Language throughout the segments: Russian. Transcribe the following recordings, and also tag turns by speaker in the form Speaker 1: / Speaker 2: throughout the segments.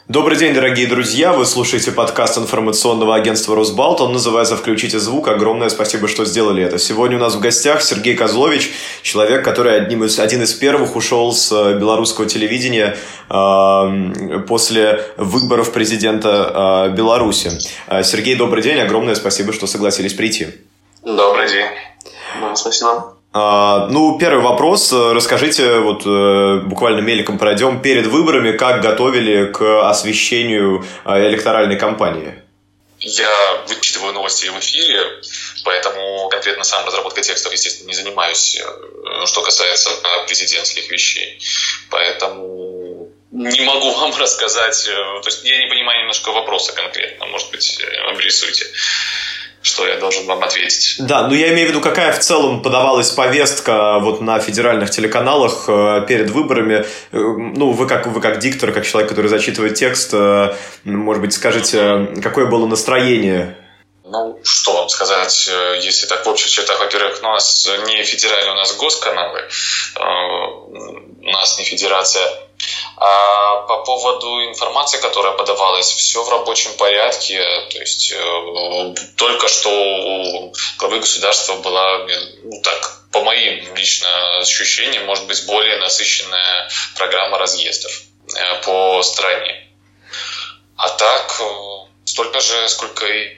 Speaker 1: Добрый день, дорогие друзья! Вы слушаете подкаст информационного агентства «Росбалт». Он называется «Включите звук». Огромное спасибо, что сделали это. Сегодня у нас в гостях Сергей Козлович, человек, который один из первых ушел с белорусского телевидения после выборов президента Беларуси. Сергей, добрый день. Огромное спасибо, что согласились прийти.
Speaker 2: Добрый день. Спасибо.
Speaker 1: Первый вопрос. Расскажите, буквально мельком пройдем, перед выборами, как готовили к освещению электоральной кампании?
Speaker 2: Я вычитываю новости в эфире, поэтому конкретно сам разработкой текстов, естественно, не занимаюсь, что касается президентских вещей. Поэтому не могу вам рассказать, то есть я не понимаю немножко вопроса конкретно, может быть, обрисуйте. Что я должен вам ответить?
Speaker 1: Да, я имею в виду, какая в целом подавалась повестка на федеральных телеканалах перед выборами. Вы как диктор, как человек, который зачитывает текст, может быть, скажите, какое было настроение?
Speaker 2: Что вам сказать, если так в общих чертах. Во-первых, у нас не федеральные, у нас госканалы, у нас не федерация. А по поводу информации, которая подавалась, все в рабочем порядке. То есть только что у главы государства была, по моим лично ощущениям, может быть, более насыщенная программа разъездов по стране. А так, столько же, сколько и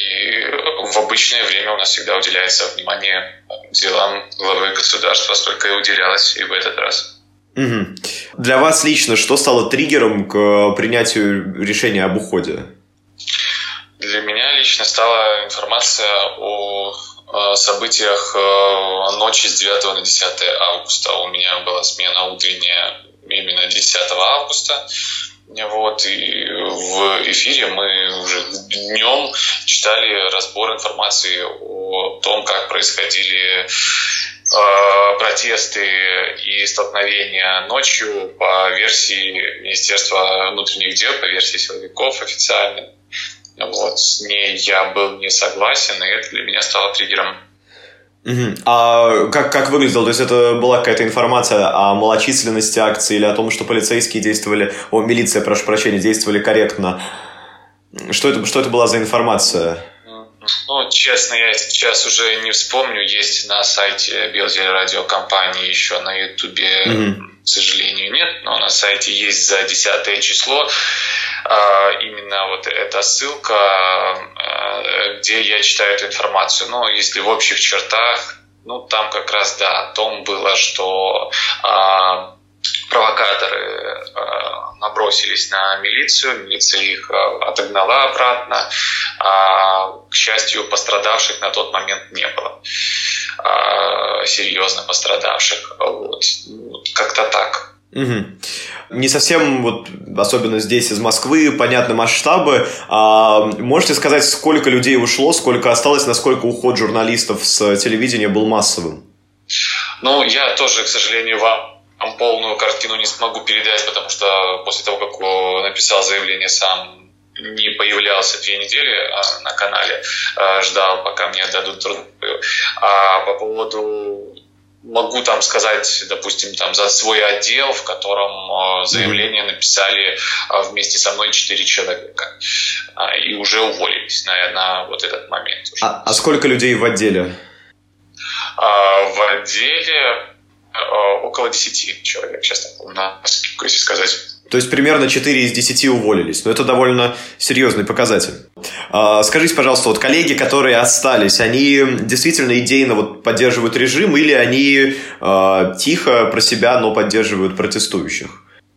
Speaker 2: в обычное время у нас всегда уделяется внимание делам главы государства, столько и уделялось и в этот раз.
Speaker 1: Угу. Для вас лично что стало триггером к принятию решения об уходе?
Speaker 2: Для меня лично стала информация о событиях ночи с 9 на 10 августа. У меня была смена утренняя именно 10 августа. И в эфире мы уже днем читали разбор информации о том, как происходили протесты и столкновения ночью по версии Министерства внутренних дел, по версии силовиков официально. С ней я был не согласен, и это для меня стало триггером.
Speaker 1: Угу. А как выглядело? То есть это была какая-то информация о малочисленности акции или о том, что полицейские милиция, прошу прощения, действовали корректно? Что это была за информация?
Speaker 2: Честно, я сейчас уже не вспомню. Есть на сайте Белтелерадиокомпании, еще на Ютубе, к сожалению, нет, но на сайте есть за 10 число именно эта ссылка, где я читаю эту информацию. Если в общих чертах, там как раз, о том было, что провокаторы набросились на милицию, милиция их отогнала обратно. К счастью, пострадавших на тот момент не было, серьезно пострадавших. Как-то так.
Speaker 1: Угу. Не совсем, особенно здесь из Москвы, понятны масштабы. Можете сказать, сколько людей ушло, сколько осталось, насколько уход журналистов с телевидения был массовым?
Speaker 2: Я тоже, к сожалению, вам полную картину не смогу передать, потому что после того, как написал заявление сам, не появлялся 2 недели на канале, ждал, пока мне отдадут трудовую. А по поводу, могу сказать, допустим, за свой отдел, в котором заявление написали вместе со мной 4 человека. И уже уволились на этот момент.
Speaker 1: А сколько людей в отделе?
Speaker 2: В отделе около 10 человек, честно, если сказать.
Speaker 1: То есть примерно 4 из 10 уволились. Но это довольно серьезный показатель. Скажите, пожалуйста, коллеги, которые остались, они действительно идейно поддерживают режим или они тихо про себя, но поддерживают протестующих?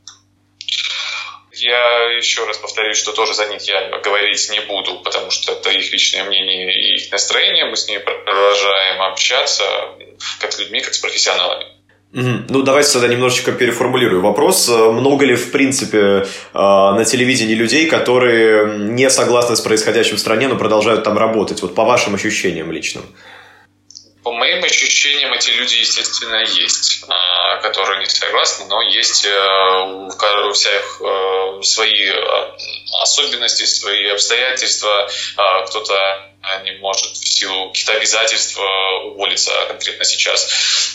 Speaker 2: Я еще раз повторюсь, что тоже за них я говорить не буду, потому что это их личное мнение и их настроение. Мы с ними продолжаем общаться как с людьми, как с профессионалами.
Speaker 1: Давайте тогда немножечко переформулирую вопрос. Много ли, в принципе, на телевидении людей, которые не согласны с происходящим в стране, но продолжают там работать? По вашим ощущениям личным.
Speaker 2: По моим ощущениям, эти люди, естественно, есть, которые не согласны, но есть у всех свои особенности, свои обстоятельства. Кто-то не может в силу каких-то обязательств уволиться конкретно сейчас.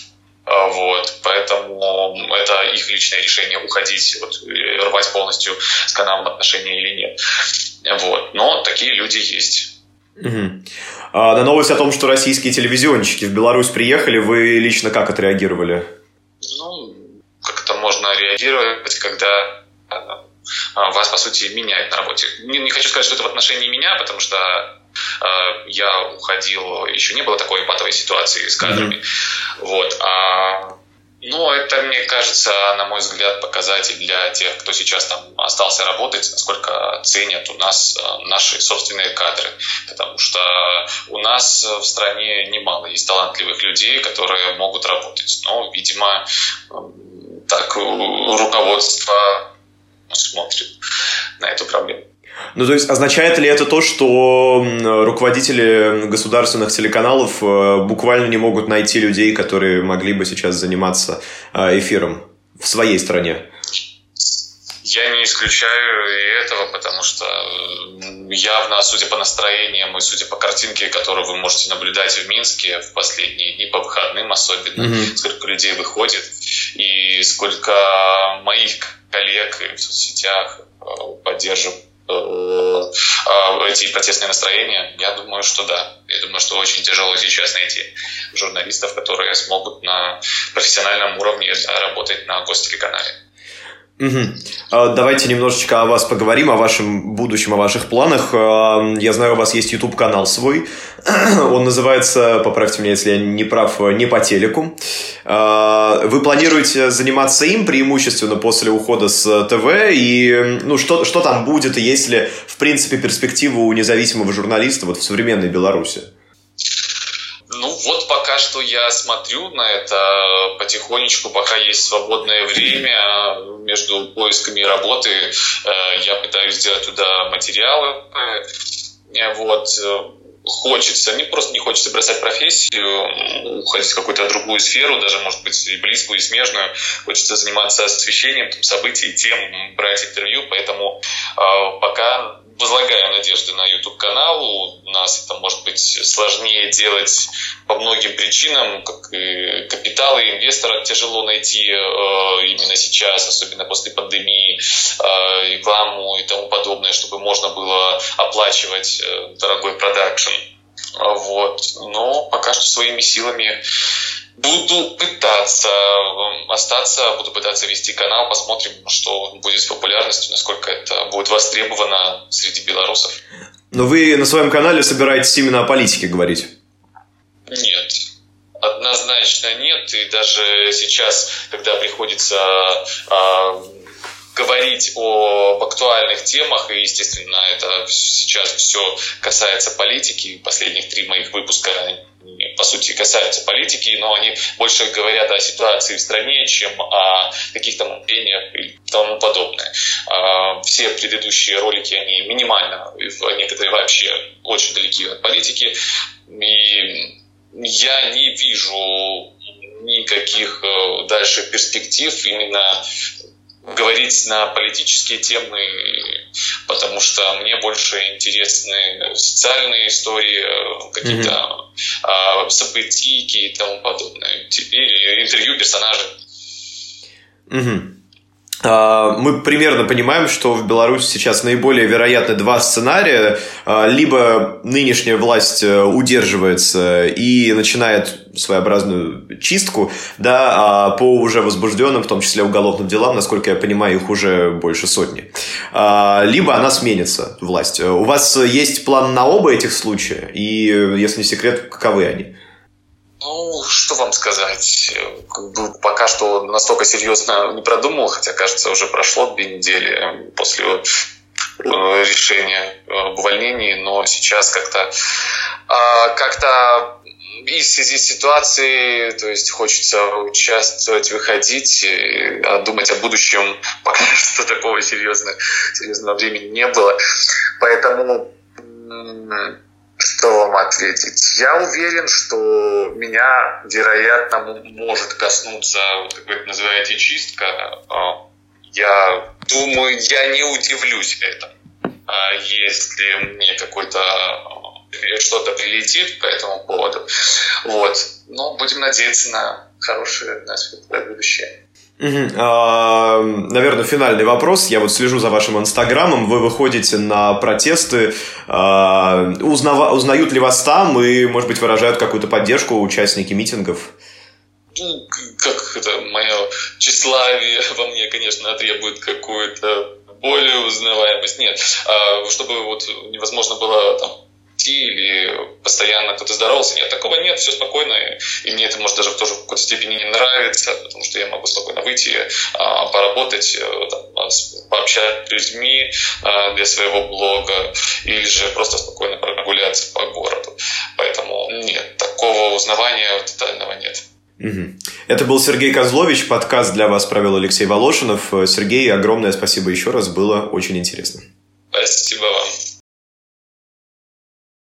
Speaker 2: Вот, поэтому это их личное решение уходить, вот, рвать полностью с каналом отношения или нет. Вот, но такие люди есть.
Speaker 1: Угу. На новость о том, что российские телевизионщики в Беларусь приехали, вы лично как отреагировали?
Speaker 2: Ну, как это можно реагировать, когда вас, по сути, меняют на работе. Не хочу сказать, что это в отношении меня, потому что я уходил, еще не было такой патовой ситуации с кадрами. Вот. Но это, мне кажется, на мой взгляд, показатель для тех, кто сейчас там остался работать, насколько ценят у нас наши собственные кадры. Потому что у нас в стране немало есть талантливых людей, которые могут работать. Но, видимо, так руководство смотрит на эту проблему.
Speaker 1: Ну, то есть, означает ли это то, что руководители государственных телеканалов буквально не могут найти людей, которые могли бы сейчас заниматься эфиром в своей стране?
Speaker 2: Я не исключаю и этого, потому что явно, судя по настроениям и судя по картинке, которую вы можете наблюдать в Минске в последние дни, по выходным особенно, сколько людей выходит, и сколько моих коллег в соцсетях поддерживают эти протестные настроения, я думаю, что да. Я думаю, что очень тяжело сейчас найти журналистов, которые смогут на профессиональном уровне работать на гостелеканале.
Speaker 1: Давайте немножечко о вас поговорим, о вашем будущем, о ваших планах. Я знаю, у вас есть YouTube-канал свой. Он называется, поправьте меня, если я не прав, «Не по телеку». Вы планируете заниматься им преимущественно после ухода с ТВ? И что там будет, и есть ли, в принципе, перспектива у независимого журналиста вот в современной Беларуси?
Speaker 2: Ну вот пока что я смотрю на это потихонечку, пока есть свободное время между поисками работы, я пытаюсь сделать туда материалы. Вот. Хочется, просто не хочется бросать профессию, уходить в какую-то другую сферу, даже, может быть, и близкую, и смежную. Хочется заниматься освещением событий, тем, брать интервью, поэтому пока возлагаю надежды на YouTube-канал. У нас это может быть сложнее делать по многим причинам, как и капитал и инвестора тяжело найти именно сейчас, особенно после пандемии, рекламу и тому подобное, чтобы можно было оплачивать дорогой продакшн. Вот. Но пока что своими силами буду пытаться остаться, буду пытаться вести канал, посмотрим, что будет с популярностью, насколько это будет востребовано среди белорусов.
Speaker 1: Но вы на своем канале собираетесь именно о политике говорить?
Speaker 2: Нет. Однозначно нет. И даже сейчас, когда приходится говорить об актуальных темах, и, естественно, это сейчас все касается политики, последних 3 моих выпуска, по сути, касаются политики, но они больше говорят о ситуации в стране, чем о каких-то мнениях и тому подобное. Все предыдущие ролики, они минимально, некоторые вообще очень далеки от политики, и я не вижу никаких дальше перспектив именно говорить на политические темы, потому что мне больше интересны социальные истории, какие-то событийки и тому подобное, или интервью персонажей.
Speaker 1: Мы примерно понимаем, что в Беларуси сейчас наиболее вероятны 2 сценария. Либо нынешняя власть удерживается и начинает своеобразную чистку, да, по уже возбужденным, в том числе уголовным делам, насколько я понимаю, их уже больше 100. Либо она сменится, власть. У вас есть план на оба этих случая? И, если не секрет, каковы они?
Speaker 2: Ну, что вам сказать? Пока что настолько серьезно не продумал, хотя, кажется, уже прошло 2 недели после решения об увольнении, но сейчас как-то и в связи с ситуацией, то есть хочется участвовать, выходить, думать о будущем, пока что такого серьезного времени не было. Поэтому что вам ответить? Я уверен, что меня, вероятно, может коснуться, вот как вы это называете, чистка. Я думаю, я не удивлюсь этому, если мне что-то прилетит по этому поводу. Вот. Но будем надеяться на хорошее на светлое будущее.
Speaker 1: Наверное, финальный вопрос. Я вот слежу за вашим инстаграмом. Вы выходите на протесты. Узнают ли вас там и, может быть, выражают какую-то поддержку участники митингов?
Speaker 2: Ну, как это, мое тщеславие во мне, конечно, требует какую-то более узнаваемость. Нет, чтобы вот невозможно было там или постоянно кто-то здоровался. Нет, такого нет, все спокойно. И мне это, может, даже тоже в какой-то степени не нравится, потому что я могу спокойно выйти, поработать, пообщаться с людьми для своего блога, или же просто спокойно прогуляться по городу. Поэтому нет, такого узнавания тотального нет.
Speaker 1: Это был Сергей Козлович. Подкаст для вас провел Алексей Волошинов. Сергей, огромное спасибо еще раз. Было очень интересно.
Speaker 2: Спасибо